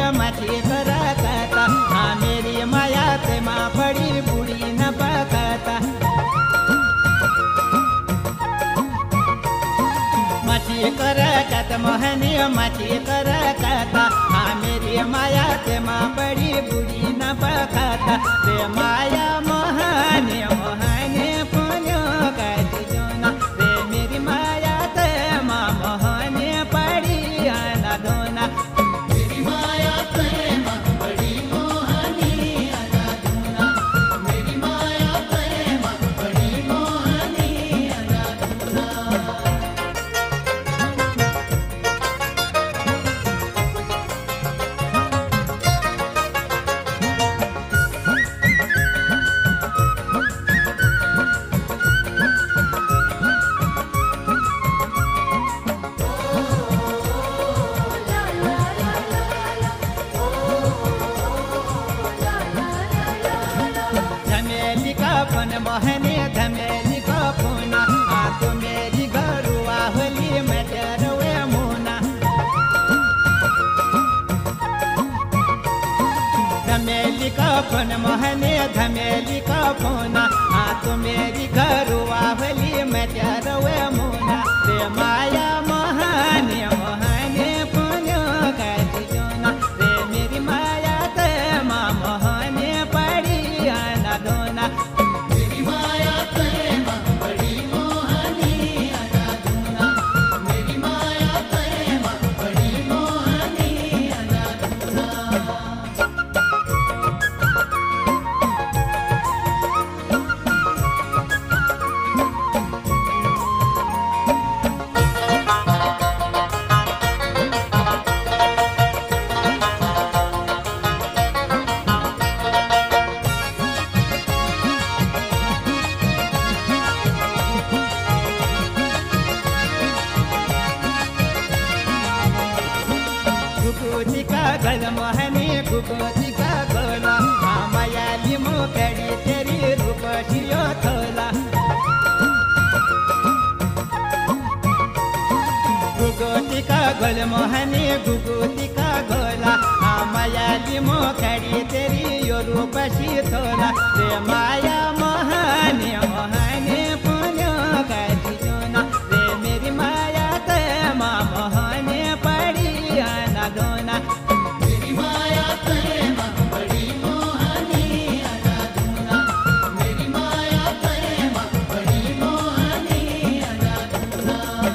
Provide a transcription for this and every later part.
मछली करता। हाँ मेरी माया ते माँ पड़ी बूढ़ी न पकता। मछली करता मोहनी मछली करता। हाँ मेरी माया ते माँ पड़ी बूढ़ी न पकता। ते माया मोहनी मोहनी पुण्यो कैसी जोना। रे मेरी माया ते माँ मोहनी पड़ी न धोना। मेरी माया प्रेम बड़ी मोहनी अना धुना। मेरी माया प्रेम बड़ी मोहनी अना धुना। धमेली का फन मोहनी धमेली का फूना। हाँ तो मेरी गरुआ होली मैं तेरवे मुना। धमेली का फन मोहनी धमेली का फूना। हाँ तो मेरी गरुआ होली मैं तेरवे मुना। ते माया मोहनी मोहनी पुण्यो कैसी जोना। रे मेरी माया ते माँ मोहनी पड़ी न धोना। मेरी माया प्रेम बड़ी मोहनी अना धुना। मेरी माया प्रेम बड़ी मोहनी अना धुना। गुगुती का गल मोहनी गुगुती का गोला। हाँ मायाली मुखड़ी तेरी रूप शियो थोला। गुगुती का गल मोहनी गुगुती का गोला। हाँ मायाली मुखड़ी तेरी यो रूप शी थोला। रे माया मोहनी मोहनी पुण्यो कैसी जोना। रे मेरी माया ते माँ मोहनी पड़ी न धोना। मेरी माया प्रेम बड़ी मोहनी अना धुना। मेरी माया प्रेम बड़ी मोहनी अना धुना।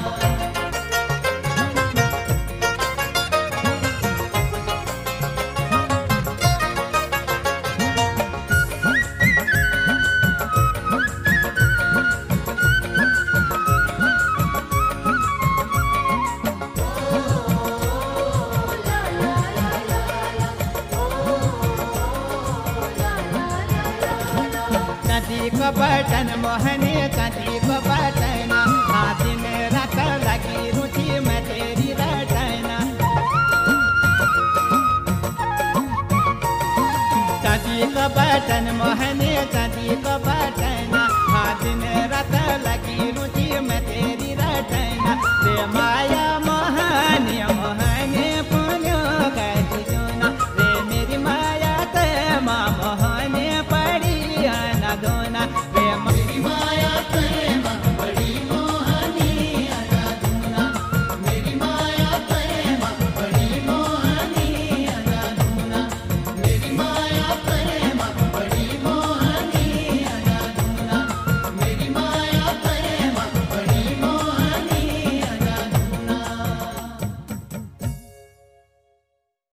चांदी को बटन मोहनी चांदी को बटन। हाथी में रख लगी रुचि में तेरी रटना। चांदी को बटन मोहनी